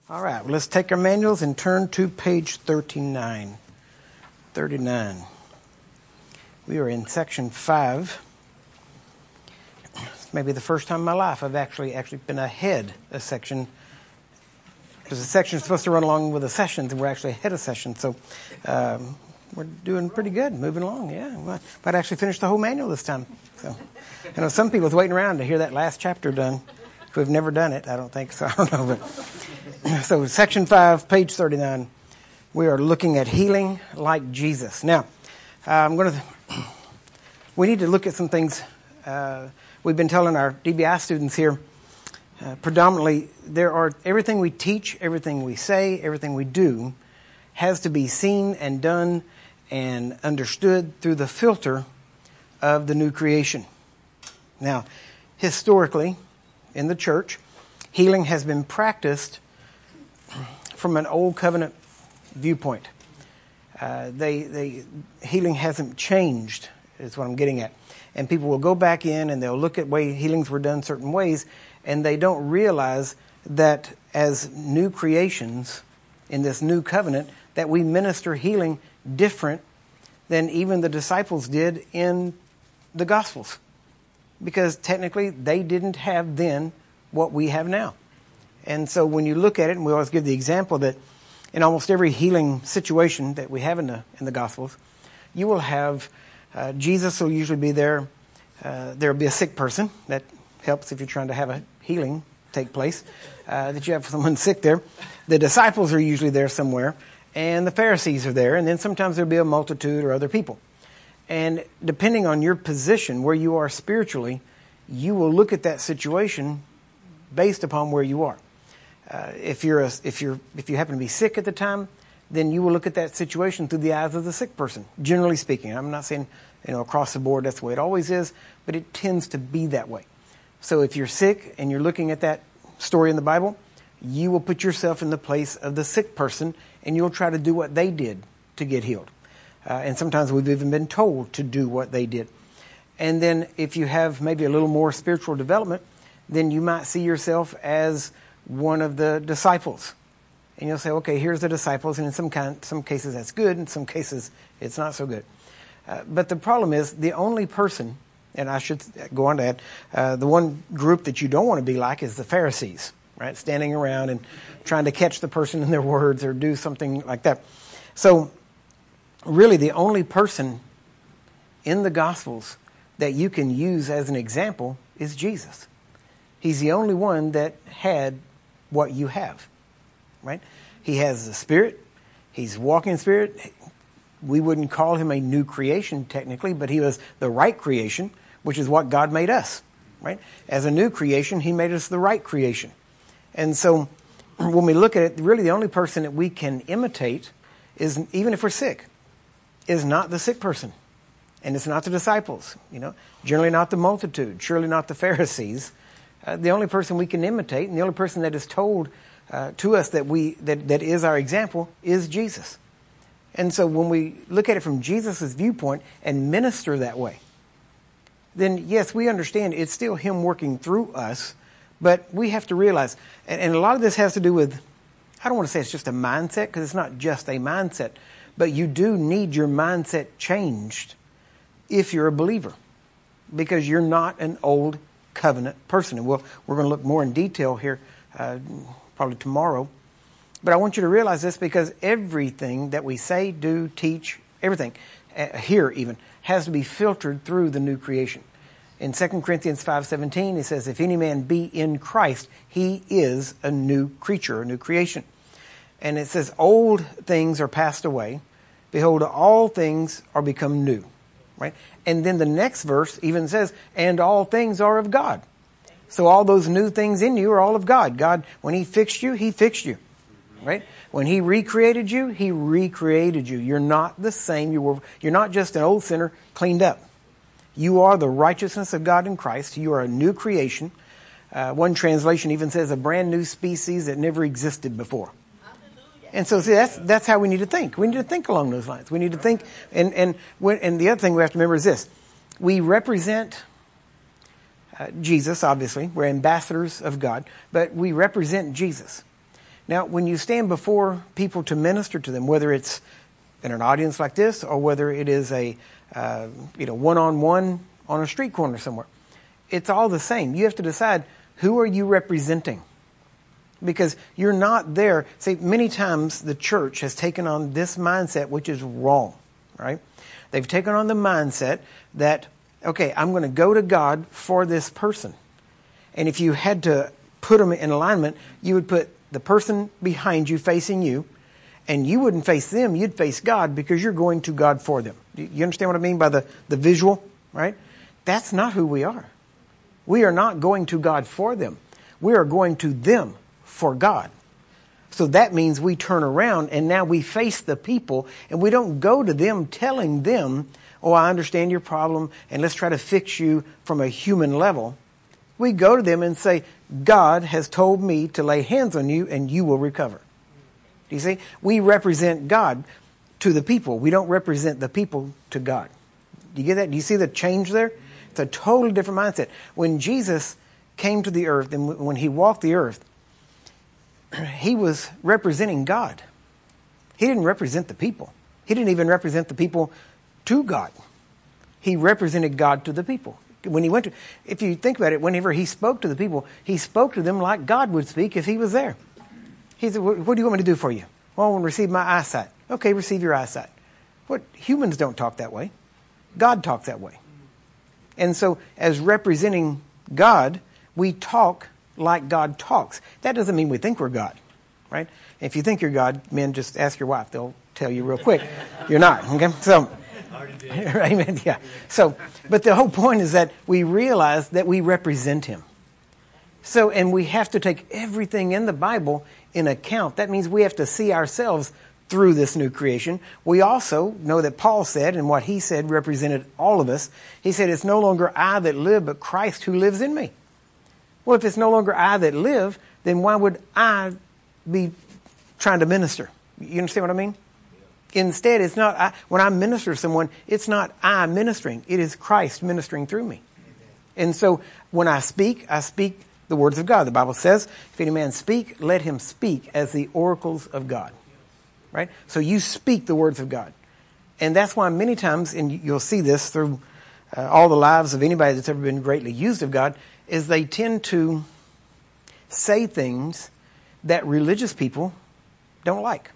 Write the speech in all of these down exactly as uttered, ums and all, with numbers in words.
All right, well, let's take our manuals and turn to page thirty-nine. thirty-nine. We are in section five. It's maybe the first time in my life I've actually actually been ahead a section. Because the section is supposed to run along with the sessions, and we're actually ahead of sessions. So um, we're doing pretty good, moving along. Yeah, we might actually finish the whole manual this time. So I know some people are waiting around to hear that last chapter done. Who have never done it, I don't think so. I don't know, but so section five, page thirty-nine, we are looking at healing like Jesus. Now, uh, I'm going to. We need to look at some things. Uh, we've been telling our D B I students here. Uh, predominantly, there are everything we teach, everything we say, everything we do has to be seen and done and understood through the filter of the new creation. Now, historically, in the church, healing has been practiced from an old covenant viewpoint. Uh, they, they, healing hasn't changed, is what I'm getting at. And people will go back in and they'll look at way healings were done certain ways, and they don't realize that as new creations in this new covenant, that we minister healing different than even the disciples did in the Gospels. Because technically they didn't have then what we have now. And so when you look at it, and we always give the example that in almost every healing situation that we have in the in the Gospels, you will have uh, Jesus will usually be there. Uh, there will be a sick person. That helps if you're trying to have a healing take place, uh, that you have someone sick there. The disciples are usually there somewhere, and the Pharisees are there, and then sometimes there'll be a multitude or other people. And depending on your position, where you are spiritually, you will look at that situation based upon where you are. Uh, if you're a, if you're if you happen to be sick at the time, then you will look at that situation through the eyes of the sick person. Generally speaking, I'm not saying you know across the board that's the way it always is, but it tends to be that way. So if you're sick and you're looking at that story in the Bible, you will put yourself in the place of the sick person, and you'll try to do what they did to get healed. Uh, and sometimes we've even been told to do what they did. And then if you have maybe a little more spiritual development, then you might see yourself as one of the disciples. And you'll say, okay, here's the disciples. And in some kind, some cases that's good. In some cases it's not so good. Uh, but the problem is the only person, and I should go on to add, uh, the one group that you don't want to be like is the Pharisees, right? Standing around and trying to catch the person in their words or do something like that. So really the only person in the Gospels that you can use as an example is Jesus. He's the only one that had what you have, right? He has the Spirit. He's walking in Spirit. We wouldn't call him a new creation technically, but he was the right creation, which is what God made us, right? As a new creation, he made us the right creation. And so when we look at it, really the only person that we can imitate is, even if we're sick, is not the sick person. And it's not the disciples, you know, generally not the multitude, surely not the Pharisees. Uh, the only person we can imitate, and the only person that is told uh, to us that we that, that is our example is Jesus. And so when we look at it from Jesus' viewpoint and minister that way, then yes, we understand it's still him working through us, but we have to realize, and, and a lot of this has to do with, I don't want to say it's just a mindset, because it's not just a mindset, but you do need your mindset changed if you're a believer, because you're not an old covenant person. And we'll, we're going to look more in detail here uh, probably tomorrow. But I want you to realize this, because everything that we say, do, teach, everything, uh, here even, has to be filtered through the new creation. In Second Corinthians five seventeen, it says, if any man be in Christ, he is a new creature, a new creation. And it says, old things are passed away. Behold, all things are become new. Right? And then the next verse even says, and all things are of God. So all those new things in you are all of God. God, when he fixed you, he fixed you. Right? When he recreated you, he recreated you. You're not the same. You were, you're not just an old sinner cleaned up. You are the righteousness of God in Christ. You are a new creation. Uh, one translation even says a brand new species that never existed before. And so, see, that's that's how we need to think. We need to think along those lines. We need to think, and and when, and the other thing we have to remember is this: we represent uh, Jesus. Obviously, we're ambassadors of God, but we represent Jesus. Now, when you stand before people to minister to them, whether it's in an audience like this or whether it is a uh, you know one-on-one on a street corner somewhere, it's all the same. You have to decide, who are you representing? Because you're not there. See, many times the church has taken on this mindset, which is wrong, right? They've taken on the mindset that, okay, I'm going to go to God for this person. And if you had to put them in alignment, you would put the person behind you facing you, and you wouldn't face them, you'd face God, because you're going to God for them. You understand what I mean by the, the visual, right? That's not who we are. We are not going to God for them. We are going to them for God. So that means we turn around and now we face the people, and we don't go to them telling them, oh, I understand your problem and let's try to fix you from a human level. We go to them and say, God has told me to lay hands on you and you will recover. Do you see? We represent God to the people. We don't represent the people to God. Do you get that? Do you see the change there? It's a totally different mindset. When Jesus came to the earth and when he walked the earth, he was representing God. He didn't represent the people. He didn't even represent the people to God. He represented God to the people. When he went to, if you think about it, whenever he spoke to the people, he spoke to them like God would speak if he was there. He said, what do you want me to do for you? Well, I want to receive my eyesight. Okay, receive your eyesight. What? Humans don't talk that way. God talks that way. And so, as representing God, we talk like God talks. That doesn't mean we think we're God, right? If you think you're God, men, just ask your wife. They'll tell you real quick. You're not, okay? So, amen, yeah. So, but the whole point is that we realize that we represent him. So, and we have to take everything in the Bible in account. That means we have to see ourselves through this new creation. We also know that Paul said, and what he said represented all of us. He said, it's no longer I that live, but Christ who lives in me. Well, if it's no longer I that live, then why would I be trying to minister? You understand what I mean? Instead, it's not I, when I minister to someone, it's not I ministering. It is Christ ministering through me. And so when I speak, I speak the words of God. The Bible says, if any man speak, let him speak as the oracles of God. Right? So you speak the words of God. And that's why many times, and you'll see this through uh, all the lives of anybody that's ever been greatly used of God, is they tend to say things that religious people don't like.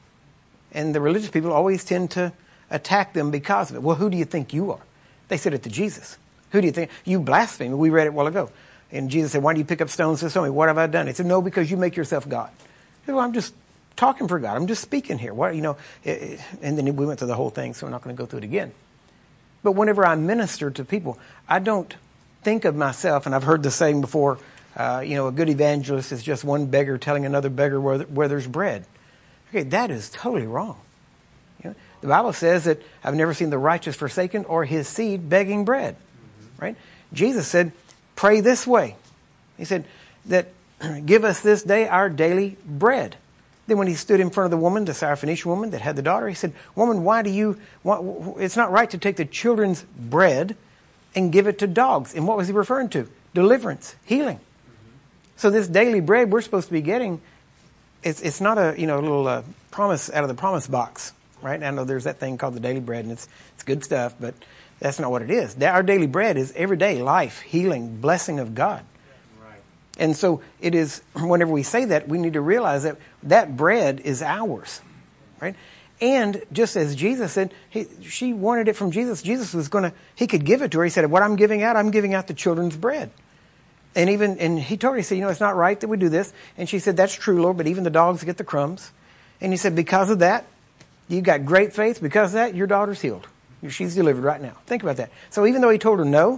And the religious people always tend to attack them because of it. Well, who do you think you are? They said it to Jesus. Who do you think? You blaspheme. We read it a while ago. And Jesus said, why do you pick up stones to stone me? What have I done? He said, no, because you make yourself God. He said, well, I'm just talking for God. I'm just speaking here. What, you know, it, it, and then we went through the whole thing, so we're not going to go through it again. But whenever I minister to people, I don't think of myself, and I've heard the saying before, uh, you know, a good evangelist is just one beggar telling another beggar where, where there's bread. Okay, that is totally wrong. You know, the Bible says that I've never seen the righteous forsaken or his seed begging bread. Mm-hmm. Right? Jesus said, pray this way. He said that give us this day our daily bread. Then when he stood in front of the woman, the Syrophoenician woman that had the daughter, he said, woman, why do you, why, it's not right to take the children's bread and give it to dogs. And what was he referring to? Deliverance, healing. Mm-hmm. So this daily bread we're supposed to be getting, it's it's not a you know little uh, promise out of the promise box, right? I know there's that thing called the daily bread, and it's it's good stuff, but that's not what it is. Our daily bread is everyday life, healing, blessing of God. Right. And so it is. Whenever we say that, we need to realize that that bread is ours, right? And just as Jesus said, he, she wanted it from Jesus. Jesus was going to, he could give it to her. He said, what I'm giving out, I'm giving out the children's bread. And even, and he told her, he said, you know, it's not right that we do this. And she said, that's true, Lord, but even the dogs get the crumbs. And he said, because of that, you got great faith. Because of that, your daughter's healed. She's delivered right now. Think about that. So even though he told her no,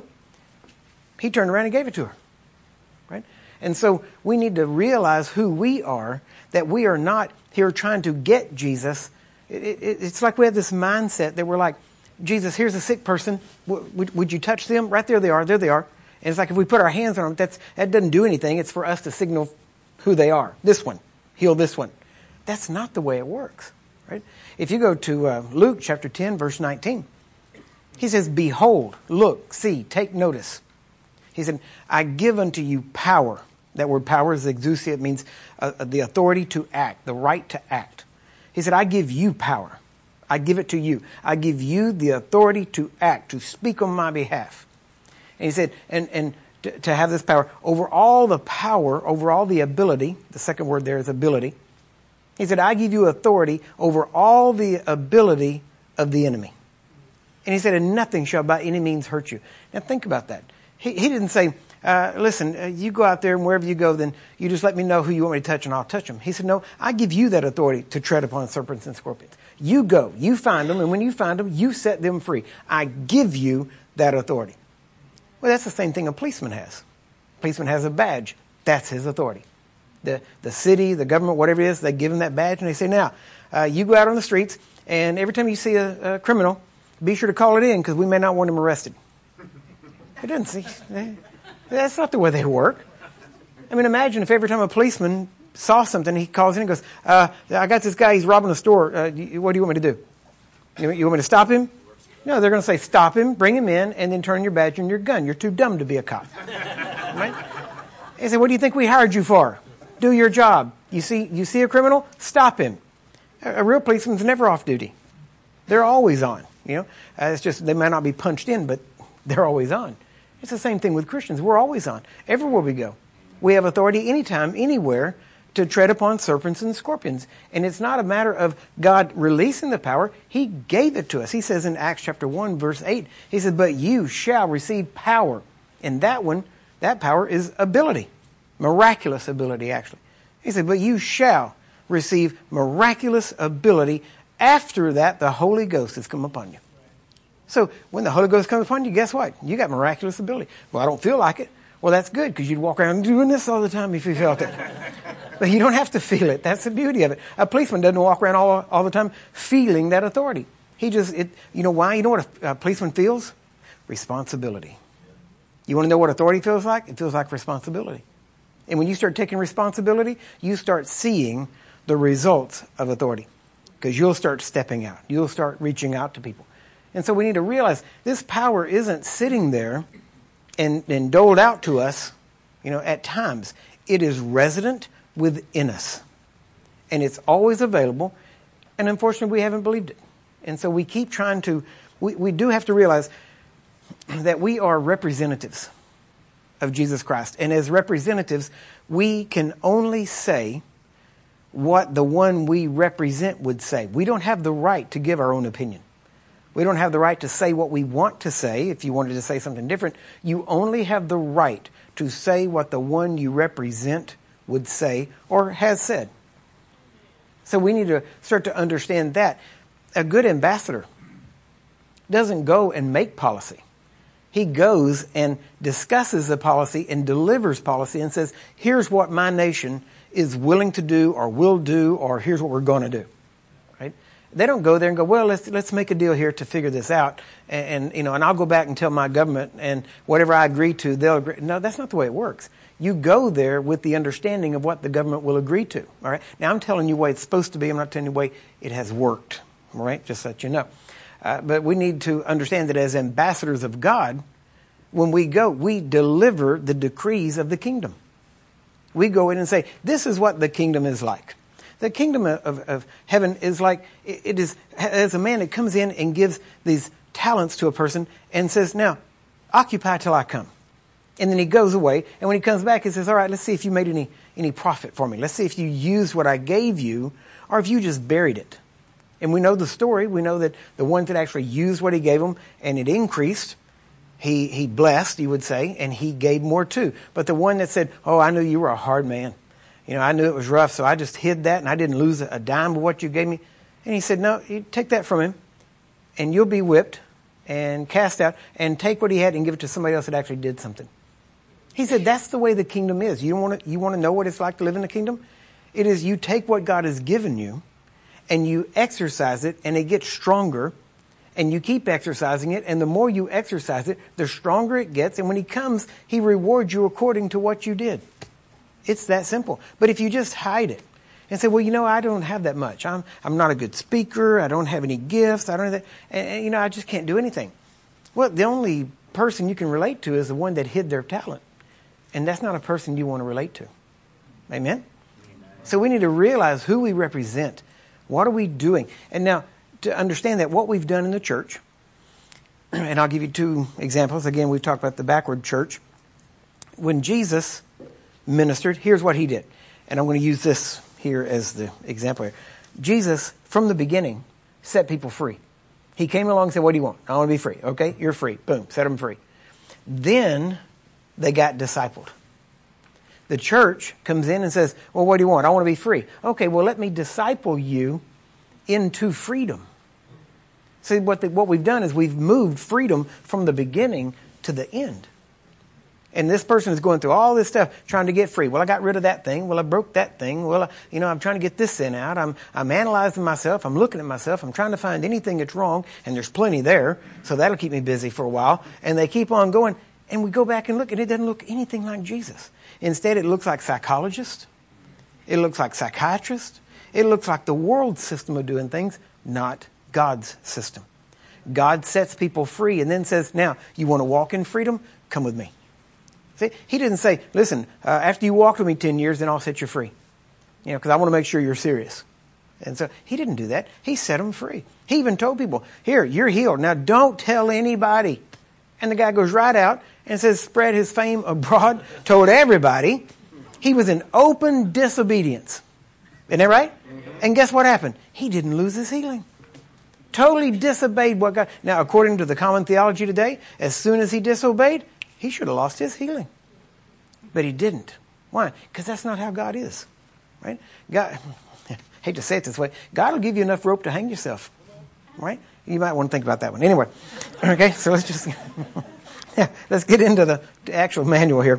he turned around and gave it to her. Right? And so we need to realize who we are, that we are not here trying to get Jesus. It, it, it's like we have this mindset that we're like, Jesus, here's a sick person. W- would, would you touch them? Right there they are. There they are. And it's like if we put our hands on them, that's, that doesn't do anything. It's for us to signal who they are. This one. Heal this one. That's not the way it works. Right? If you go to uh, Luke chapter ten, verse nineteen, he says, behold, look, see, take notice. He said, I give unto you power. That word power is exousia. It means uh, the authority to act, the right to act. He said, I give you power. I give it to you. I give you the authority to act, to speak on my behalf. And he said, and, and to, to have this power over all the power, over all the ability. The second word there is ability. He said, I give you authority over all the ability of the enemy. And he said, and nothing shall by any means hurt you. Now think about that. He, he didn't say, uh, listen, uh, you go out there and wherever you go, then you just let me know who you want me to touch and I'll touch them. He said, no, I give you that authority to tread upon serpents and scorpions. You go, you find them, and when you find them, you set them free. I give you that authority. Well, that's the same thing a policeman has. A policeman has a badge. That's his authority. The the city, the government, whatever it is, they give him that badge and they say, now, uh, you go out on the streets, and every time you see a, a criminal, be sure to call it in because we may not want him arrested. It doesn't see. That's not the way they work. I mean, imagine if every time a policeman saw something, he calls in and goes, uh, I got this guy, he's robbing a store. Uh, what do you want me to do? You, you want me to stop him? No, they're going to say, stop him, bring him in, and then turn your badge and your gun. You're too dumb to be a cop. Right? They say, what do you think we hired you for? Do your job. You see, you see a criminal? Stop him. A, a real policeman's never off duty. They're always on. You know, uh, it's just they might not be punched in, but they're always on. It's the same thing with Christians. We're always on. Everywhere we go. We have authority anytime, anywhere, to tread upon serpents and scorpions. And it's not a matter of God releasing the power. He gave it to us. He says in Acts chapter one, verse eight, he said, but you shall receive power. And that one, that power is ability. Miraculous ability, actually. He said, but you shall receive miraculous ability. After that, the Holy Ghost has come upon you. So when the Holy Ghost comes upon you, guess what? You got miraculous ability. Well, I don't feel like it. Well, that's good because you'd walk around doing this all the time if you felt it. But you don't have to feel it. That's the beauty of it. A policeman doesn't walk around all, all the time feeling that authority. He just, it, you know why? You know what a, a policeman feels? Responsibility. You want to know what authority feels like? It feels like responsibility. And when you start taking responsibility, you start seeing the results of authority. Because you'll start stepping out. You'll start reaching out to people. And so we need to realize this power isn't sitting there and, and doled out to us, you know, at times. It is resident within us. And it's always available. And unfortunately, we haven't believed it. And so we keep trying to, we, we do have to realize that we are representatives of Jesus Christ. And as representatives, we can only say what the one we represent would say. We don't have the right to give our own opinion. We don't have the right to say what we want to say. If you wanted to say something different, you only have the right to say what the one you represent would say or has said. So we need to start to understand that. A good ambassador doesn't go and make policy. He goes and discusses the policy and delivers policy and says, here's what my nation is willing to do or will do, or here's what we're going to do. Right? They don't go there and go, well, let's let's make a deal here to figure this out, and, and you know, and I'll go back and tell my government, and whatever I agree to, they'll agree. No, that's not the way it works. You go there with the understanding of what the government will agree to. All right. Now I'm telling you the way it's supposed to be. I'm not telling you the way it has worked. All right. Just so that you know. Uh, but we need to understand that as ambassadors of God, when we go, we deliver the decrees of the kingdom. We go in and say, this is what the kingdom is like. The kingdom of, of heaven is like, it is as a man that comes in and gives these talents to a person and says, now, occupy till I come. And then he goes away. And when he comes back, he says, all right, let's see if you made any, any profit for me. Let's see if you used what I gave you or if you just buried it. And we know the story. We know that the ones that actually used what he gave them and it increased, he, he blessed, you would say, and he gave more too. But the one that said, oh, I knew you were a hard man. You know, I knew it was rough, so I just hid that and I didn't lose a dime of what you gave me. And he said, no, you take that from him and you'll be whipped and cast out, and take what he had and give it to somebody else that actually did something. He said, that's the way the kingdom is. You want to, you want to know what it's like to live in the kingdom? It is you take what God has given you and you exercise it, and it gets stronger, and you keep exercising it, and the more you exercise it, the stronger it gets, and when he comes, he rewards you according to what you did. It's that simple. But if you just hide it and say, well, you know, I don't have that much. I'm I'm not a good speaker. I don't have any gifts. I don't have that. And, and, you know, I just can't do anything. Well, the only person you can relate to is the one that hid their talent. And that's not a person you want to relate to. Amen? Amen? So we need to realize who we represent. What are we doing? And now, to understand that, what we've done in the church, and I'll give you two examples. Again, we've talked about the backward church. When Jesus ministered, here's what he did. And I'm going to use this here as the example here. Jesus, from the beginning, set people free. He came along and said, what do you want? I want to be free. Okay, you're free. Boom, set them free. Then they got discipled. The church comes in and says, well, what do you want? I want to be free. Okay, well, let me disciple you into freedom. See, what, the, what we've done is we've moved freedom from the beginning to the end. And this person is going through all this stuff trying to get free. Well, I got rid of that thing. Well, I broke that thing. Well, I, you know, I'm trying to get this sin out. I'm, I'm analyzing myself. I'm looking at myself. I'm trying to find anything that's wrong. And there's plenty there. So that'll keep me busy for a while. And they keep on going. And we go back and look, and it doesn't look anything like Jesus. Instead, it looks like psychologists. It looks like psychiatrists. It looks like the world's system of doing things, not God's system. God sets people free and then says, now, you want to walk in freedom? Come with me. See, he didn't say, listen, uh, after you walk with me ten years, then I'll set you free. You know, because I want to make sure you're serious. And so he didn't do that. He set them free. He even told people, here, you're healed. Now, don't tell anybody. And the guy goes right out and says, spread his fame abroad, told everybody. He was in open disobedience. Isn't that right? And guess what happened? He didn't lose his healing. Totally disobeyed what God... Now, according to the common theology today, as soon as he disobeyed, he should have lost his healing. But he didn't. Why? Because that's not how God is. Right? God, I hate to say it this way, God will give you enough rope to hang yourself. Right? You might want to think about that one. Anyway, okay, so let's just... yeah, let's get into the, the actual manual here.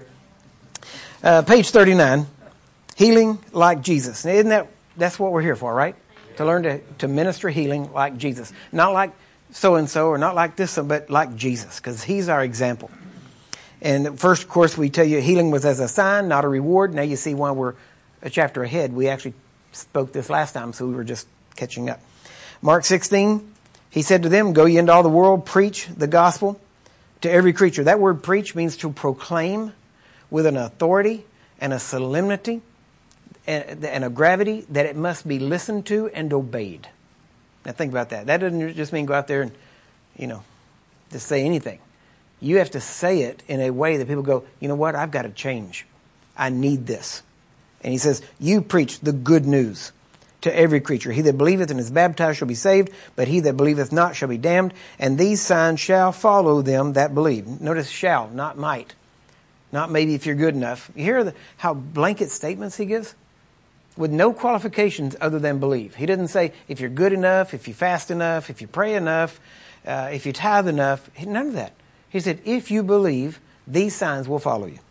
Uh, page thirty-nine, healing like Jesus. Now, isn't that, that's what we're here for, right? To learn to, to minister healing like Jesus. Not like so-and-so or not like this, but like Jesus, because he's our example. And first, of course, we tell you healing was as a sign, not a reward. Now you see why we're a chapter ahead. We actually spoke this last time, so we were just catching up. Mark sixteen, he said to them, go ye into all the world, preach the gospel to every creature. That word preach means to proclaim with an authority and a solemnity and, and a gravity that it must be listened to and obeyed. Now think about that. That doesn't just mean go out there and, you know, just say anything. You have to say it in a way that people go, you know what, I've got to change. I need this. And he says, you preach the good news to every creature. He that believeth and is baptized shall be saved, but he that believeth not shall be damned. And these signs shall follow them that believe. Notice shall, not might. Not maybe if you're good enough. You hear the, how blanket statements he gives? With no qualifications other than believe. He didn't say if you're good enough, if you fast enough, if you pray enough, uh, if you tithe enough. None of that. He said, if you believe, these signs will follow you.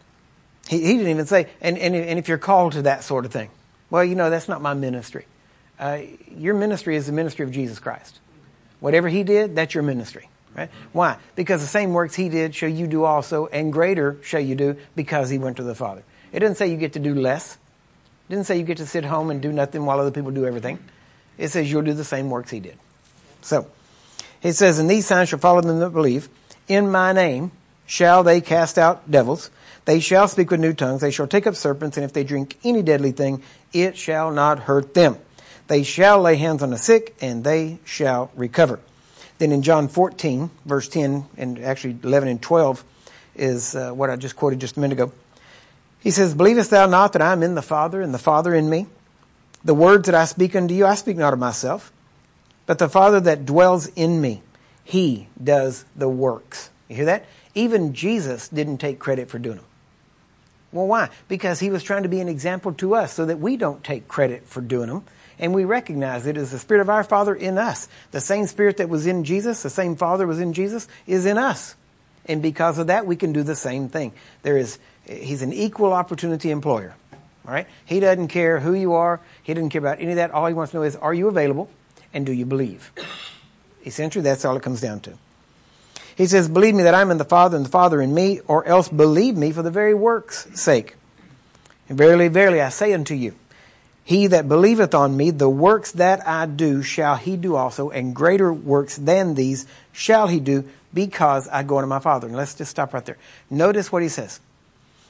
He, he didn't even say, and, and, and if you're called to that sort of thing. Well, you know, that's not my ministry. Uh, your ministry is the ministry of Jesus Christ. Whatever he did, that's your ministry. Right? Why? Because the same works he did shall you do also, and greater shall you do because he went to the Father. It didn't say you get to do less. It didn't say you get to sit home and do nothing while other people do everything. It says you'll do the same works he did. So, it says, and these signs shall follow them that believe. In my name shall they cast out devils. They shall speak with new tongues. They shall take up serpents. And if they drink any deadly thing, it shall not hurt them. They shall lay hands on the sick, and they shall recover. Then in John fourteen, verse ten, and actually eleven and twelve is uh, what I just quoted just a minute ago. He says, believest thou not that I am in the Father, and the Father in me? The words that I speak unto you, I speak not of myself, but the Father that dwells in me, he does the works. You hear that? Even Jesus didn't take credit for doing them. Well, why? Because he was trying to be an example to us so that we don't take credit for doing them. And we recognize it is the Spirit of our Father in us. The same Spirit that was in Jesus, the same Father was in Jesus, is in us. And because of that, we can do the same thing. There is, he's an equal opportunity employer. All right? He doesn't care who you are. He doesn't care about any of that. All he wants to know is, are you available? And do you believe? Essentially, that's all it comes down to. He says, believe me that I am in the Father and the Father in me, or else believe me for the very work's sake. And verily, verily, I say unto you, he that believeth on me, the works that I do shall he do also, and greater works than these shall he do, because I go unto my Father. And let's just stop right there. Notice what he says.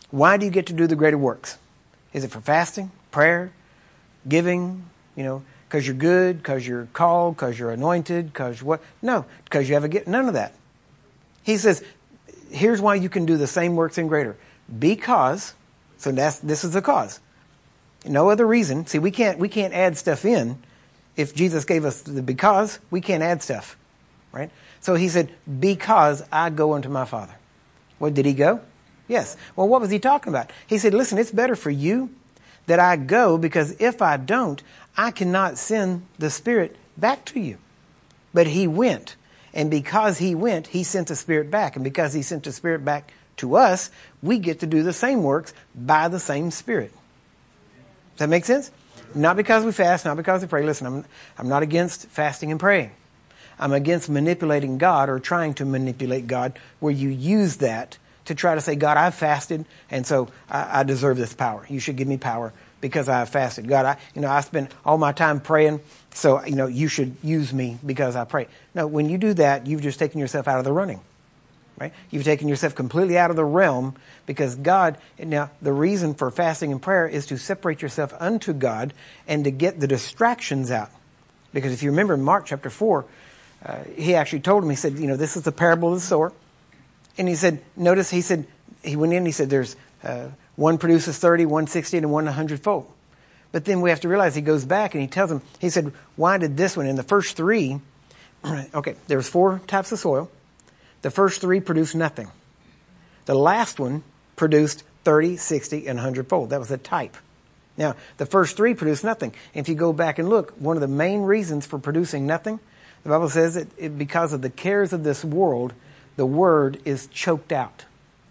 Why do you get to do the greater works? Is it for fasting, prayer, giving, you know, because you're good, because you're called, because you're anointed, because what? No, because you have a gift. None of that. He says, here's why you can do the same works and greater. Because, so that's this is the cause. No other reason. See, we can't we can't add stuff in. If Jesus gave us the because, we can't add stuff, right? So he said, because I go unto my Father. Well, did he go? Yes. Well, what was he talking about? He said, listen, it's better for you that I go, because if I don't, I cannot send the Spirit back to you. But he went. And because he went, he sent the Spirit back. And because he sent the Spirit back to us, we get to do the same works by the same Spirit. Does that make sense? Not because we fast, not because we pray. Listen, I'm, I'm not against fasting and praying. I'm against manipulating God or trying to manipulate God where you use that to try to say, God, I've fasted, and so I, I deserve this power. You should give me power because I have fasted. God, I, you know, I spend all my time praying, so, you know, you should use me because I pray. No, when you do that, you've just taken yourself out of the running, right? You've taken yourself completely out of the realm because God, now, the reason for fasting and prayer is to separate yourself unto God and to get the distractions out. Because if you remember in Mark chapter four, uh, he actually told him, he said, you know, this is the parable of the sower. And he said, notice, he said, he went in, he said, there's uh, one produces thirty, one sixty, and one one hundred fold. But then we have to realize he goes back and he tells them, he said, why did this one? In the first three, okay, there was four types of soil. The first three produced nothing. The last one produced thirty, sixty, and one hundred fold. That was a type. Now, the first three produced nothing. If you go back and look, one of the main reasons for producing nothing, the Bible says that it, because of the cares of this world, the word is choked out.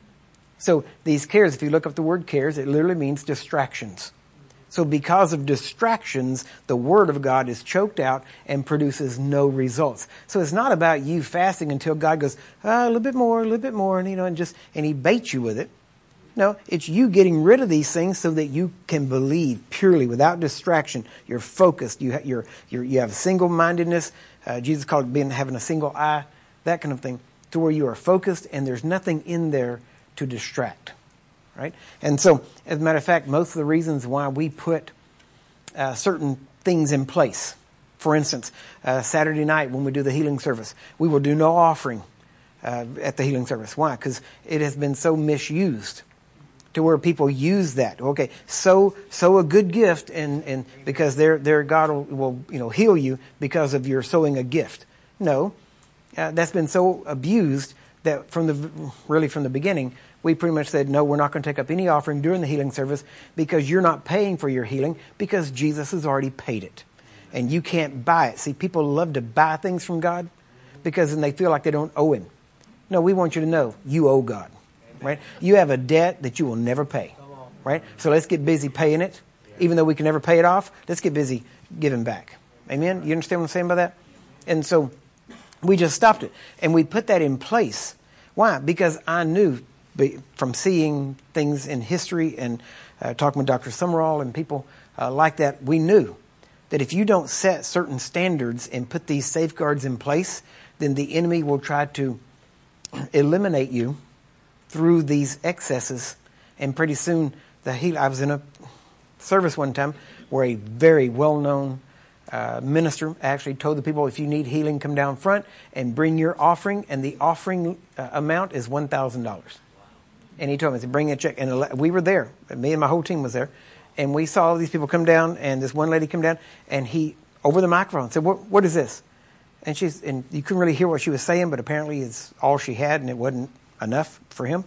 So these cares, if you look up the word cares, it literally means distractions. So because of distractions, the word of God is choked out and produces no results. So it's not about you fasting until God goes, ah, a little bit more, a little bit more, and you know, and just and he baits you with it. No, it's you getting rid of these things so that you can believe purely without distraction. You're focused. You ha- you're, you're, you have single-mindedness. Uh, Jesus called it being having a single eye, that kind of thing, to where you are focused and there's nothing in there to distract. Right? And so, as a matter of fact, most of the reasons why we put uh, certain things in place, for instance, uh, Saturday night when we do the healing service, we will do no offering uh, at the healing service. Why? Because it has been so misused to where people use that. Okay, sow sow a good gift, and, and because their their God will, will you know heal you because of your sowing a gift. No, uh, that's been so abused that from the really from the beginning, we pretty much said, no, we're not going to take up any offering during the healing service because you're not paying for your healing because Jesus has already paid it. And you can't buy it. See, people love to buy things from God because then they feel like they don't owe him. No, we want you to know you owe God, right? You have a debt that you will never pay, right? So let's get busy paying it. Even though we can never pay it off, let's get busy giving back. Amen? You understand what I'm saying by that? And so we just stopped it. And we put that in place. Why? Because I knew from seeing things in history and uh, talking with Doctor Summerall and people uh, like that, we knew that if you don't set certain standards and put these safeguards in place, then the enemy will try to eliminate you through these excesses. And pretty soon, the heal. I was in a service one time where a very well-known uh, minister actually told the people, if you need healing, come down front and bring your offering. And the offering uh, amount is one thousand dollars. And he told me to bring a check. And we were there. Me and my whole team was there. And we saw all these people come down. And this one lady come down. And he, over the microphone, said, what, what is this? And she's, and you couldn't really hear what she was saying. But apparently it's all she had. And it wasn't enough for him.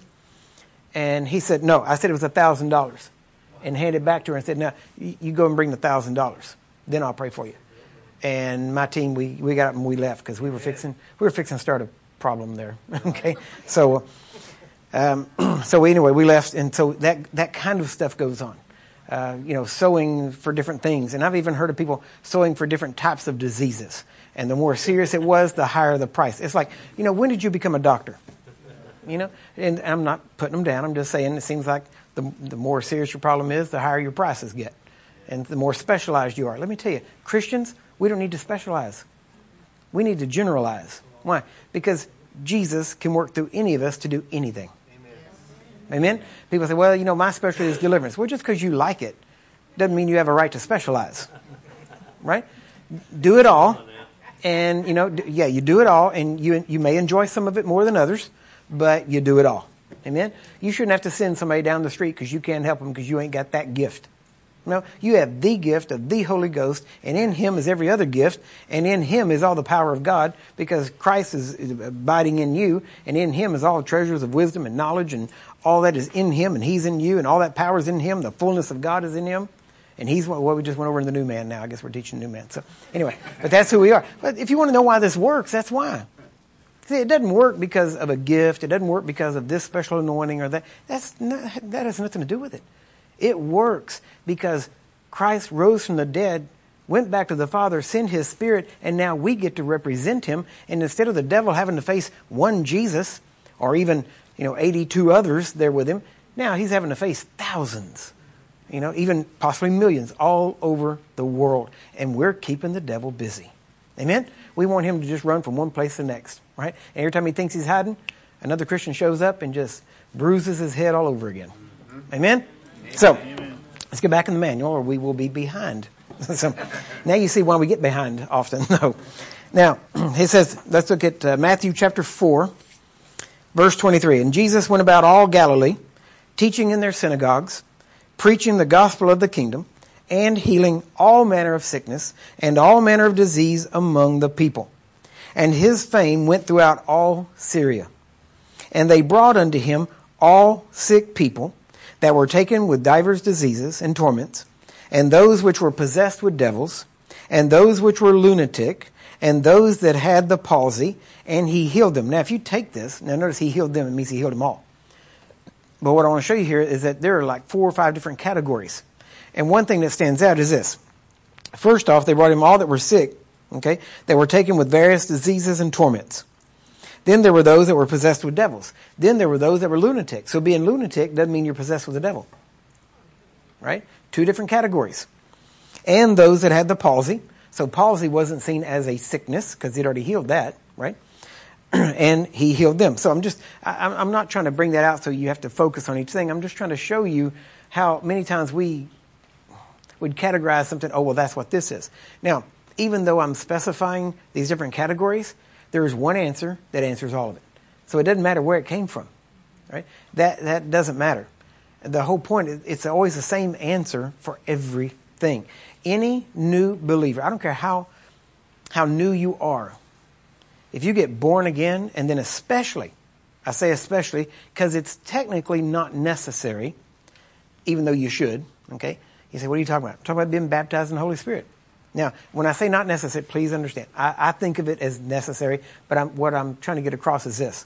And he said, no. I said it was one thousand dollars. And handed it back to her and said, now, you, you go and bring the one thousand dollars. Then I'll pray for you. And my team, we, we got up and we left. Because we were fixing, we were fixing to start a problem there. Okay? So... Um, so anyway, we left, and so that that kind of stuff goes on. Uh, you know, sowing for different things. And I've even heard of people sowing for different types of diseases. And the more serious it was, the higher the price. It's like, you know, when did you become a doctor? You know, and I'm not putting them down. I'm just saying it seems like the, the more serious your problem is, the higher your prices get. And the more specialized you are. Let me tell you, Christians, we don't need to specialize. We need to generalize. Why? Because Jesus can work through any of us to do anything. Amen? People say, well, you know, my specialty is deliverance. Well, just because you like it doesn't mean you have a right to specialize. Right? Do it all. And, you know, yeah, you do it all. And you you may enjoy some of it more than others, but you do it all. Amen? You shouldn't have to send somebody down the street because you can't help them because you ain't got that gift. No, you have the gift of the Holy Ghost, and in Him is every other gift, and in Him is all the power of God, because Christ is abiding in you, and in Him is all the treasures of wisdom and knowledge, and all that is in Him, and He's in you, and all that power is in Him. The fullness of God is in Him, and He's what well, we just went over in the new man. Now I guess we're teaching the new man. So anyway, but that's who we are. But if you want to know why this works, that's why. See, it doesn't work because of a gift. It doesn't work because of this special anointing or that. That's not, that has nothing to do with it. It works because Christ rose from the dead, went back to the Father, sent His Spirit, and now we get to represent Him. And instead of the devil having to face one Jesus or even, you know, eighty-two others there with him, now he's having to face thousands, you know, even possibly millions all over the world. And we're keeping the devil busy. Amen? We want him to just run from one place to the next, right? And every time he thinks he's hiding, another Christian shows up and just bruises his head all over again. Mm-hmm. Amen? So, let's get back in the manual or we will be behind. So, now you see why we get behind often. No. Now, he says, let's look at uh, Matthew chapter four, verse twenty-three. And Jesus went about all Galilee, teaching in their synagogues, preaching the gospel of the kingdom, and healing all manner of sickness and all manner of disease among the people. And his fame went throughout all Syria. And they brought unto him all sick people, that were taken with divers diseases and torments, and those which were possessed with devils, and those which were lunatic, and those that had the palsy, and he healed them. Now, if you take this, now notice he healed them, it means he healed them all. But what I want to show you here is that there are like four or five different categories. And one thing that stands out is this. First off, they brought him all that were sick, okay, that were taken with various diseases and torments. Then there were those that were possessed with devils. Then there were those that were lunatics. So being lunatic doesn't mean you're possessed with the devil. Right? Two different categories. And those that had the palsy. So palsy wasn't seen as a sickness because he'd already healed that, right? And he healed them. So I'm just, I, I'm not trying to bring that out so you have to focus on each thing. I'm just trying to show you how many times we would categorize something, oh, well, that's what this is. Now, even though I'm specifying these different categories, there is one answer that answers all of it. So it doesn't matter where it came from, right? That that doesn't matter. The whole point is it's always the same answer for everything. Any new believer, I don't care how how new you are, if you get born again, and then especially, I say especially, because it's technically not necessary, even though you should, okay? You say, what are you talking about? I'm talking about being baptized in the Holy Spirit. Now, when I say not necessary, please understand. I, I think of it as necessary, but I'm, what I'm trying to get across is this.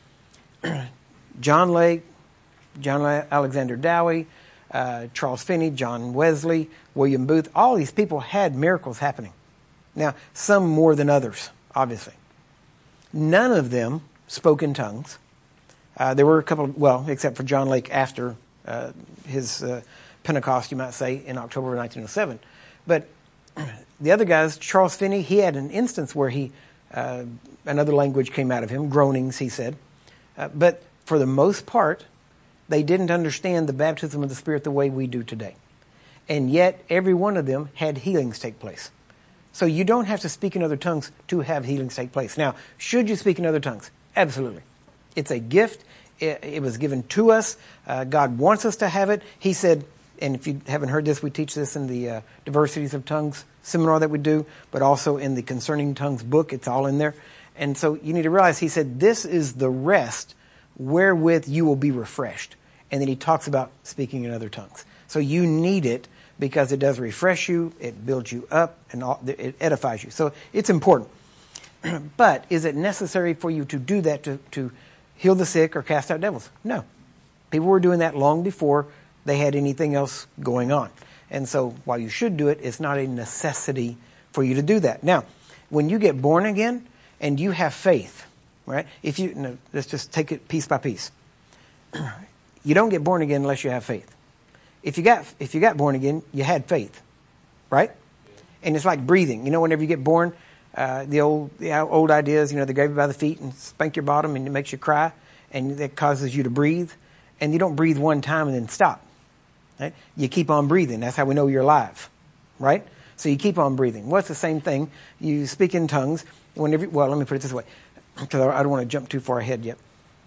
John Lake, John Alexander Dowie, uh, Charles Finney, John Wesley, William Booth, all these people had miracles happening. Now, some more than others, obviously. None of them spoke in tongues. Uh, there were a couple, well, except for John Lake after uh, his uh, Pentecost, you might say, in October of nineteen oh seven. But the other guys, Charles Finney, he had an instance where he, uh, another language came out of him, groanings, he said. Uh, but for the most part, they didn't understand the baptism of the Spirit the way we do today. And yet, every one of them had healings take place. So you don't have to speak in other tongues to have healings take place. Now, should you speak in other tongues? Absolutely. It's a gift. It, it was given to us. Uh, God wants us to have it. He said, and if you haven't heard this, we teach this in the uh, Diversities of Tongues seminar that we do, but also in the Concerning Tongues book. It's all in there. And so you need to realize, he said, this is the rest wherewith you will be refreshed. And then he talks about speaking in other tongues. So you need it because it does refresh you, it builds you up, and all, it edifies you. So it's important. But is it necessary for you to do that to, to heal the sick or cast out devils? No. People were doing that long before they had anything else going on. And so while you should do it, it's not a necessity for you to do that. Now, when you get born again and you have faith, right? If you, no, let's just take it piece by piece. You don't get born again unless you have faith. If you got if you got born again, you had faith, right? And it's like breathing. You know, whenever you get born, uh, the old the old ideas, you know, they grab you by the feet and spank your bottom and it makes you cry, and that causes you to breathe. and you don't breathe one time and then stop. Right? You keep on breathing. That's how we know you're alive. Right? So you keep on breathing. What's the same thing? You speak in tongues. Whenever, well, let me put it this way, because I don't want to jump too far ahead yet.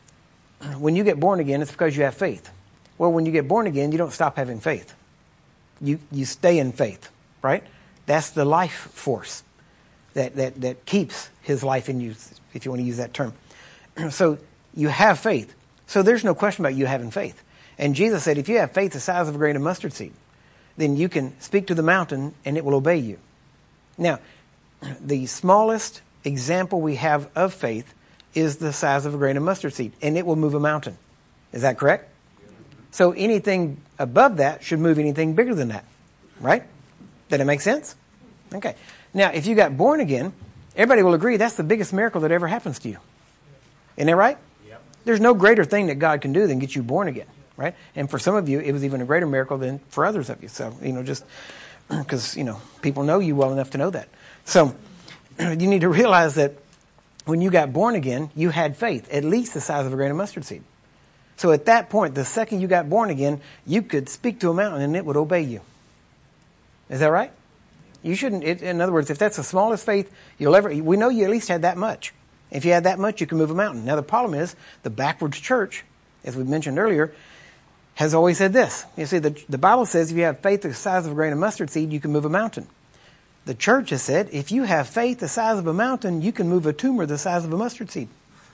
When you get born again, it's because you have faith. Well, when you get born again, you don't stop having faith. You you stay in faith, right? That's the life force that, that, that keeps his life in you, if you want to use that term. So you have faith. So there's no question about you having faith. And Jesus said, if you have faith the size of a grain of mustard seed, then you can speak to the mountain and it will obey you. Now, the smallest example we have of faith is the size of a grain of mustard seed, and it will move a mountain. Is that correct? So anything above that should move anything bigger than that, right? Did that make sense? Okay. Now, if you got born again, everybody will agree that's the biggest miracle that ever happens to you. Isn't that right? Yep. There's no greater thing that God can do than get you born again, right? And for some of you, it was even a greater miracle than for others of you. So, you know, just because, you know, people know you well enough to know that. So you need to realize that when you got born again, you had faith, at least the size of a grain of mustard seed. So at that point, the second you got born again, you could speak to a mountain and it would obey you. Is that right? You shouldn't, it, in other words, if that's the smallest faith you'll ever, we know you at least had that much. If you had that much, you can move a mountain. Now the problem is, the backwards church, as we mentioned earlier, has always said this. You see, the, the Bible says if you have faith the size of a grain of mustard seed, you can move a mountain. The church has said, if you have faith the size of a mountain, you can move a tumor the size of a mustard seed.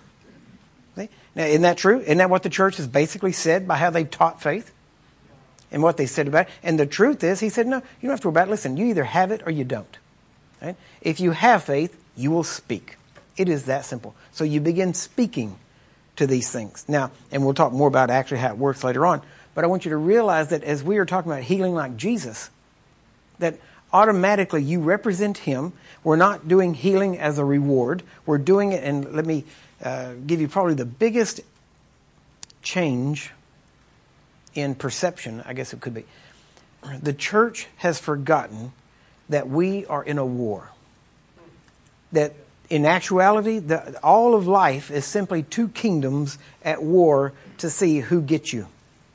See? Now, isn't that true? Isn't that what the church has basically said by how they've taught faith? And what they said about it? And the truth is, he said, no, you don't have to worry about it. Listen, you either have it or you don't. Right? If you have faith, you will speak. It is that simple. So you begin speaking to these things. Now, and we'll talk more about actually how it works later on. But I want you to realize that as we are talking about healing like Jesus, that automatically you represent him. We're not doing healing as a reward. We're doing it, and let me uh, give you probably the biggest change in perception, I guess it could be. The church has forgotten that we are in a war. That in actuality, the, all of life is simply two kingdoms at war to see who gets you.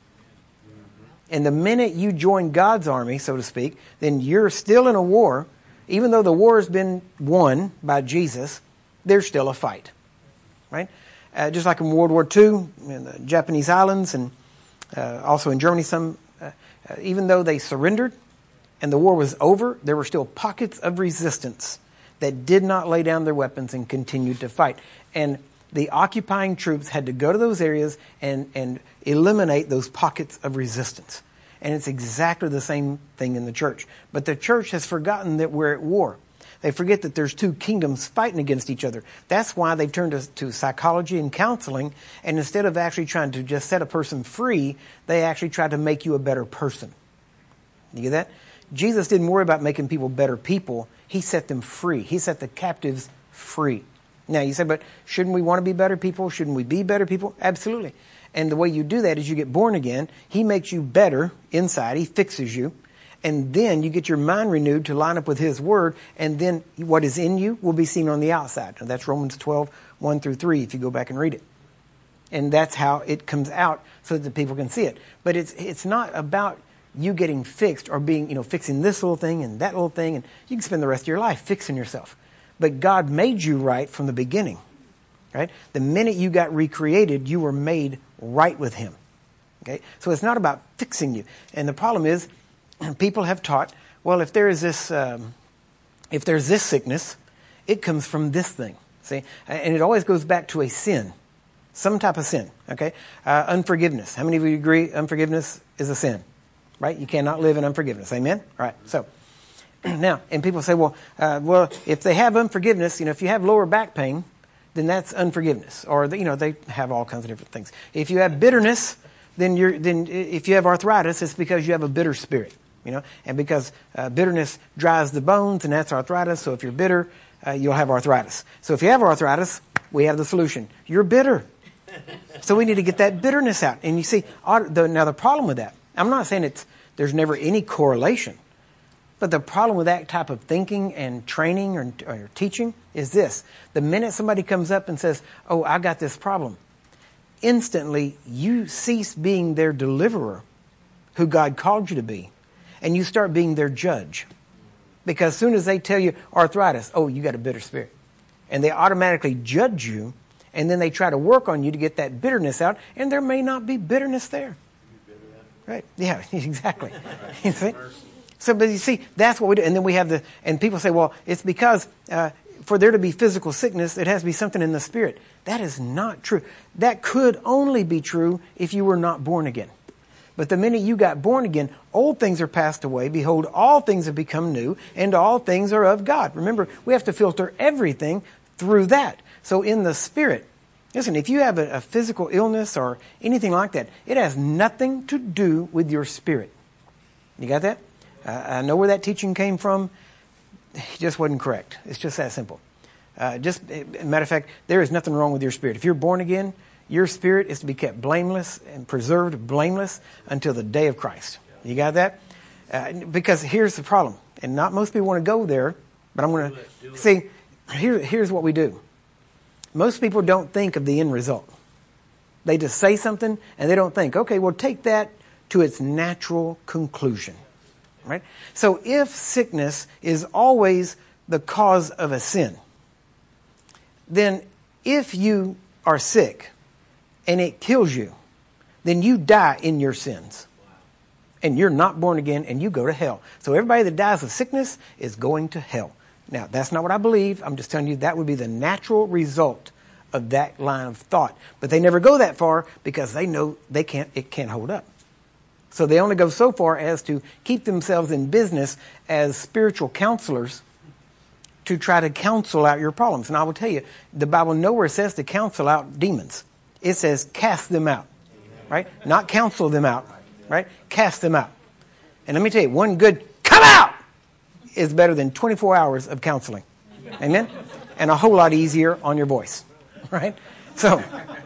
And the minute you join God's army, so to speak, then you're still in a war. Even though the war has been won by Jesus, there's still a fight. Right? Uh, just like in World War Two, in the Japanese islands, and uh, also in Germany, some, uh, uh, even though they surrendered and the war was over, there were still pockets of resistance that did not lay down their weapons and continued to fight. And the occupying troops had to go to those areas and, and eliminate those pockets of resistance. And it's exactly the same thing in the church. But the church has forgotten that we're at war. They forget that there's two kingdoms fighting against each other. That's why they've turned to, to psychology and counseling. And instead of actually trying to just set a person free, they actually try to make you a better person. You get that? Jesus didn't worry about making people better people. He set them free. He set the captives free. Now, you say, but shouldn't we want to be better people? Shouldn't we be better people? Absolutely. And the way you do that is you get born again. He makes you better inside. He fixes you. And then you get your mind renewed to line up with his word. And then what is in you will be seen on the outside. And that's Romans twelve, one through three, if you go back and read it. And that's how it comes out so that the people can see it. But it's it's not about you getting fixed or being, you know, fixing this little thing and that little thing. And you can spend the rest of your life fixing yourself. But God made you right from the beginning, right? The minute you got recreated, you were made right with him, okay? So it's not about fixing you. And the problem is, people have taught, well, if there is this, um, if there's this sickness, it comes from this thing, see? And it always goes back to a sin, some type of sin, okay? Uh, unforgiveness. How many of you agree unforgiveness is a sin, right? You cannot live in unforgiveness, amen? All right, so. Now, and people say, well, uh, well, if they have unforgiveness, you know, if you have lower back pain, then that's unforgiveness. Or, you know, they have all kinds of different things. If you have bitterness, then you're, then if you have arthritis, it's because you have a bitter spirit, you know, and because uh, bitterness dries the bones, and that's arthritis. So if you're bitter, uh, you'll have arthritis. So if you have arthritis, we have the solution. You're bitter. So we need to get that bitterness out. And you see, now the problem with that, I'm not saying it's, there's never any correlation. But the problem with that type of thinking and training or, or teaching is this. The minute somebody comes up and says, oh, I got this problem, instantly you cease being their deliverer, who God called you to be, and you start being their judge. Because as soon as they tell you arthritis, oh, you got a bitter spirit. And they automatically judge you, and then they try to work on you to get that bitterness out, and there may not be bitterness there. Right? Yeah, exactly. You see? So, but you see, that's what we do. And then we have the, and people say, well, it's because uh, for there to be physical sickness, it has to be something in the spirit. That is not true. That could only be true if you were not born again. But the minute you got born again, old things are passed away. Behold, all things have become new, and all things are of God. Remember, we have to filter everything through that. So in the spirit, listen, if you have a, a physical illness or anything like that, it has nothing to do with your spirit. You got that? Uh, I know where that teaching came from. It just wasn't correct. It's just that simple. Uh, just, matter of fact, there is nothing wrong with your spirit. If you're born again, your spirit is to be kept blameless and preserved blameless until the day of Christ. You got that? Uh, because here's the problem. And not most people want to go there, but I'm going to see, here, here's what we do. Most people don't think of the end result. They just say something and they don't think, okay, well, take that to its natural conclusion. Right? So if sickness is always the cause of a sin, then if you are sick and it kills you, then you die in your sins. And you're not born again and you go to hell. So everybody that dies of sickness is going to hell. Now, that's not what I believe. I'm just telling you that would be the natural result of that line of thought. But they never go that far because they know they can't, it can't hold up. So they only go so far as to keep themselves in business as spiritual counselors to try to counsel out your problems. And I will tell you, the Bible nowhere says to counsel out demons. It says cast them out, right? Not counsel them out, right? Cast them out. And let me tell you, one good come out is better than twenty-four hours of counseling. Amen? And a whole lot easier on your voice, right? So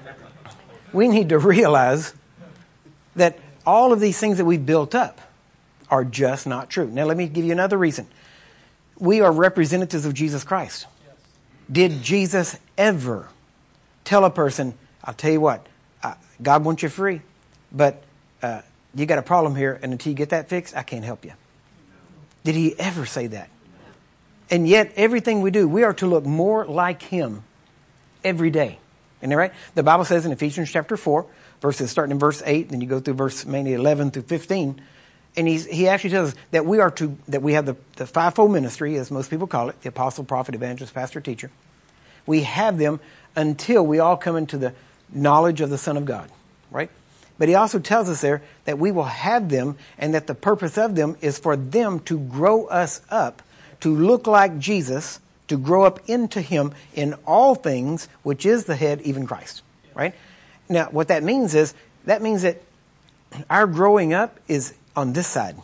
we need to realize that all of these things that we've built up are just not true. Now, let me give you another reason. We are representatives of Jesus Christ. Did Jesus ever tell a person, I'll tell you what, uh, God wants you free, but uh, you got a problem here, and until you get that fixed, I can't help you? Did he ever say that? And yet, everything we do, we are to look more like him every day. Isn't that right? The Bible says in Ephesians chapter four, verses starting in verse eight, then you go through verse mainly eleven through fifteen, and he's, he actually tells us that we are to, that we have the, the fivefold ministry, as most people call it, the apostle, prophet, evangelist, pastor, teacher. We have them until we all come into the knowledge of the Son of God, right? But he also tells us there that we will have them, and that the purpose of them is for them to grow us up, to look like Jesus, to grow up into him in all things, which is the head, even Christ, right? Now, what that means is, that means that our growing up is on this side.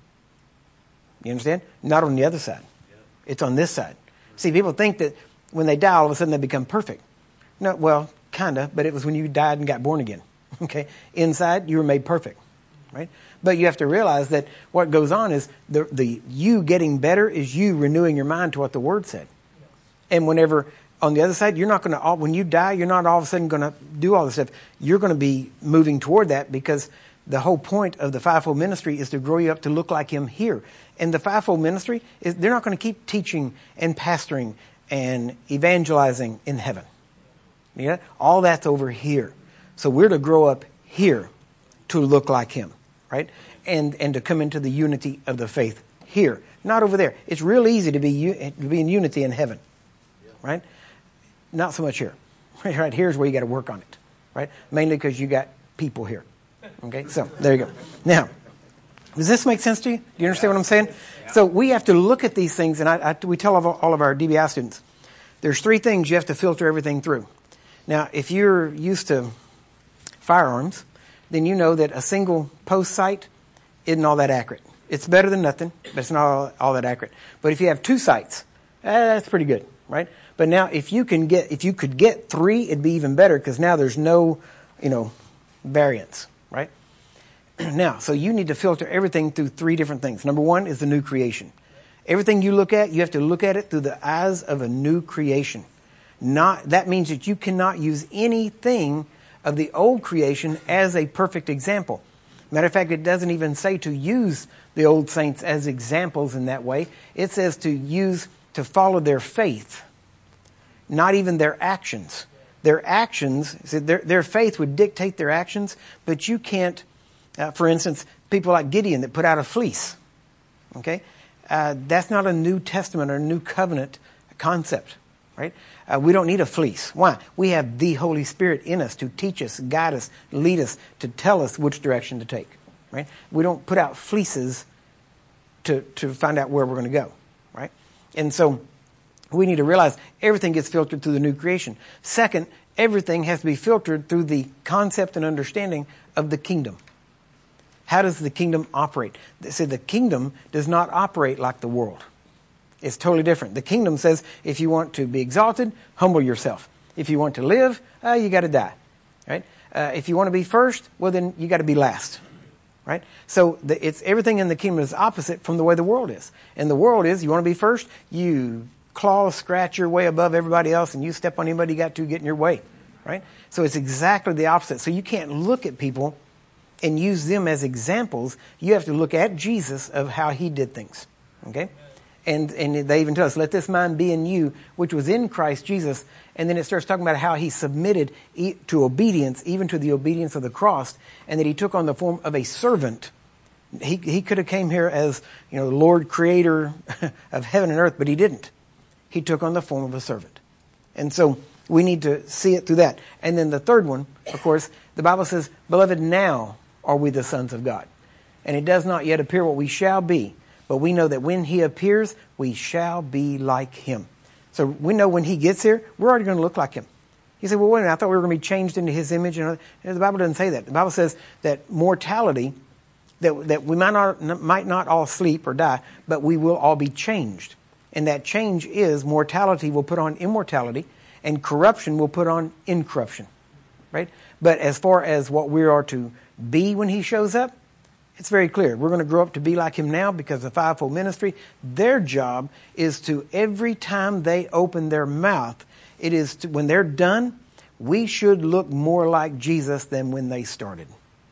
You understand? Not on the other side. It's on this side. See, people think that when they die, all of a sudden they become perfect. No, well, kind of, but it was when you died and got born again. Okay? Inside, you were made perfect, right? But you have to realize that what goes on is the, the you getting better is you renewing your mind to what the Word said. And whenever, on the other side, you're not going to, when you die, you're not all of a sudden going to do all this stuff. You're going to be moving toward that, because the whole point of the fivefold ministry is to grow you up to look like him here. And the fivefold ministry, is they're not going to keep teaching and pastoring and evangelizing in heaven. Yeah? All that's over here. So we're to grow up here to look like him, right? And and to come into the unity of the faith here, not over there. It's real easy to be to be in unity in heaven, right? Not so much here. Right, here's where you got to work on it, right? Mainly because you got people here. Okay, so there you go. Now, does this make sense to you? Do you understand what I'm saying? So we have to look at these things, and I, I, we tell all of our D B I students, there's three things you have to filter everything through. Now, if you're used to firearms, then you know that a single post sight isn't all that accurate. It's better than nothing, but it's not all, all that accurate. But if you have two sights, eh, that's pretty good, right? But now, if you can get, if you could get three, it'd be even better, because now there's no, you know, variance, right? Now, so you need to filter everything through three different things. Number one is the new creation. Everything you look at, you have to look at it through the eyes of a new creation. Not, that means that you cannot use anything of the old creation as a perfect example. Matter of fact, it doesn't even say to use the old saints as examples in that way. It says to use, to follow their faith, not even their actions. Their actions, their, their faith would dictate their actions, but you can't, uh, for instance, people like Gideon that put out a fleece. Okay? Uh, that's not a New Testament or a New Covenant concept, right? Uh, we don't need a fleece. Why? We have the Holy Spirit in us to teach us, guide us, lead us, to tell us which direction to take, right? We don't put out fleeces to, to find out where we're going to go, right? And so we need to realize everything gets filtered through the new creation. Second, everything has to be filtered through the concept and understanding of the kingdom. How does the kingdom operate? They say the kingdom does not operate like the world. It's totally different. The kingdom says if you want to be exalted, humble yourself. If you want to live, uh, you got to die, right? Uh, if you want to be first, well then you got to be last, right? So the, it's everything in the kingdom is opposite from the way the world is. And the world is, you want to be first, you claw, scratch your way above everybody else, and you step on anybody you got to get in your way, right? So it's exactly the opposite. So you can't look at people and use them as examples. You have to look at Jesus of how he did things, okay? And and they even tell us, let this mind be in you, which was in Christ Jesus. And then it starts talking about how he submitted to obedience, even to the obedience of the cross, and that he took on the form of a servant. He he could have came here as, you know, Lord creator of heaven and earth, but he didn't. He took on the form of a servant. And so we need to see it through that. And then the third one, of course, the Bible says, beloved, now are we the sons of God. And it does not yet appear what we shall be. But we know that when he appears, we shall be like him. So we know when he gets here, we're already going to look like him. You say, well, wait a minute, I thought we were going to be changed into his image. And the Bible doesn't say that. The Bible says that mortality, that, that we might not, might not all sleep or die, but we will all be changed. And that change is mortality will put on immortality, and corruption will put on incorruption. Right? But as far as what we are to be when he shows up, it's very clear. We're going to grow up to be like him now because the fivefold ministry, their job is to, every time they open their mouth, it is to, when they're done, we should look more like Jesus than when they started.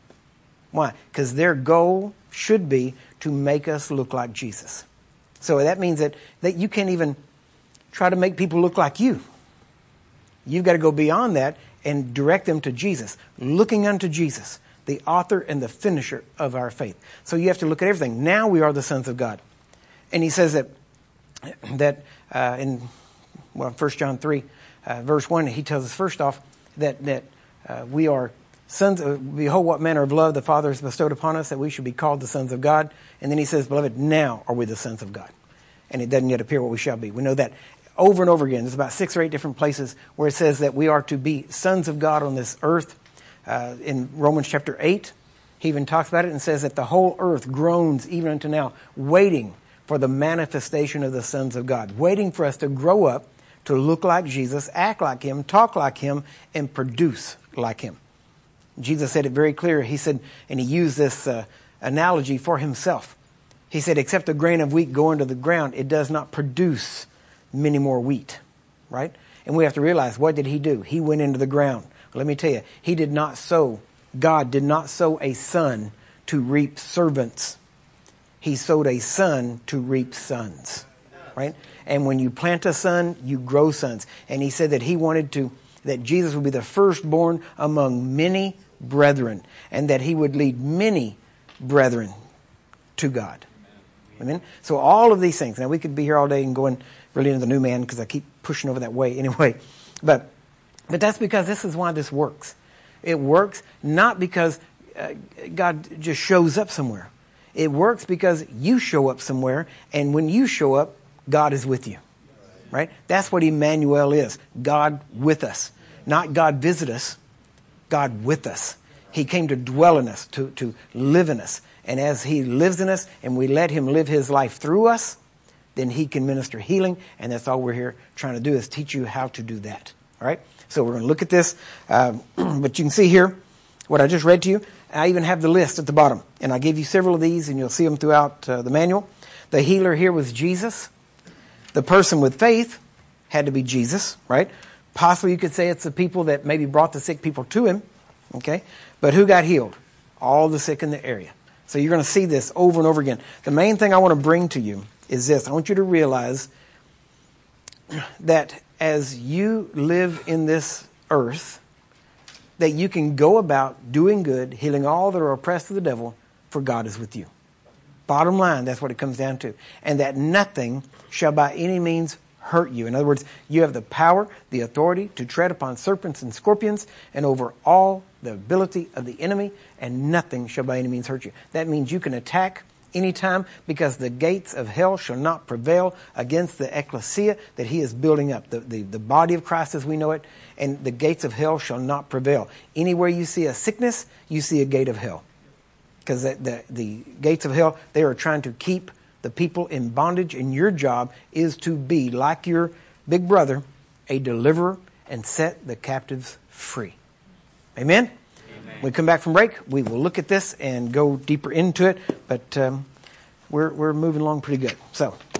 Why? Because their goal should be to make us look like Jesus. So that means that, that you can't even try to make people look like you. You've got to go beyond that and direct them to Jesus, looking unto Jesus, the author and the finisher of our faith. So you have to look at everything. Now we are the sons of God. And he says that that uh, in well, First John three, uh, verse one, he tells us first off that that uh, we are sons of, behold what manner of love the Father has bestowed upon us, that we should be called the sons of God. And then he says, beloved, now are we the sons of God. And it doesn't yet appear what we shall be. We know that over and over again. There's about six or eight different places where it says that we are to be sons of God on this earth. Uh, in Romans chapter eight, he even talks about it and says that the whole earth groans even unto now, waiting for the manifestation of the sons of God, waiting for us to grow up, to look like Jesus, act like him, talk like him, and produce like him. Jesus said it very clear. He said, and he used this uh, analogy for himself. He said, except a grain of wheat go into the ground, it does not produce many more wheat, right? And we have to realize, what did he do? He went into the ground. Let me tell you, he did not sow, God did not sow a son to reap servants. He sowed a son to reap sons, right? And when you plant a son, you grow sons. And he said that he wanted to, that Jesus would be the firstborn among many brethren, and that he would lead many brethren to God. Amen. So all of these things. Now we could be here all day and going really into the new man because I keep pushing over that way anyway. But But that's because this is why this works. It works not because uh, God just shows up somewhere. It works because you show up somewhere, and when you show up, God is with you. Right? That's what Emmanuel is. God with us. Not God visit us. God with us. He came to dwell in us, to, to live in us. And as he lives in us and we let him live his life through us, then he can minister healing. And that's all we're here trying to do, is teach you how to do that. All right? So we're going to look at this. Uh, but you can see here what I just read to you. I even have the list at the bottom. And I gave you several of these, and you'll see them throughout uh, the manual. The healer here was Jesus. The person with faith had to be Jesus, right? Possibly you could say it's the people that maybe brought the sick people to him, Okay? But who got healed? All the sick in the area. So you're going to see this over and over again. The main thing I want to bring to you is this. I want you to realize that as you live in this earth, that you can go about doing good, healing all that are oppressed of the devil, for God is with you. Bottom line, that's what it comes down to. And that nothing shall by any means hurt you. In other words, you have the power, the authority to tread upon serpents and scorpions and over all the ability of the enemy, and nothing shall by any means hurt you. That means you can attack anytime, because the gates of hell shall not prevail against the ecclesia that he is building up, the, the, the body of Christ as we know it, and the gates of hell shall not prevail. Anywhere you see a sickness, you see a gate of hell. Because the, the, the gates of hell, they are trying to keep the people in bondage, and your job is to be, like your big brother, a deliverer and set the captives free. Amen? Amen. When we come back from break, we will look at this and go deeper into it, but um, we're, we're moving along pretty good. So.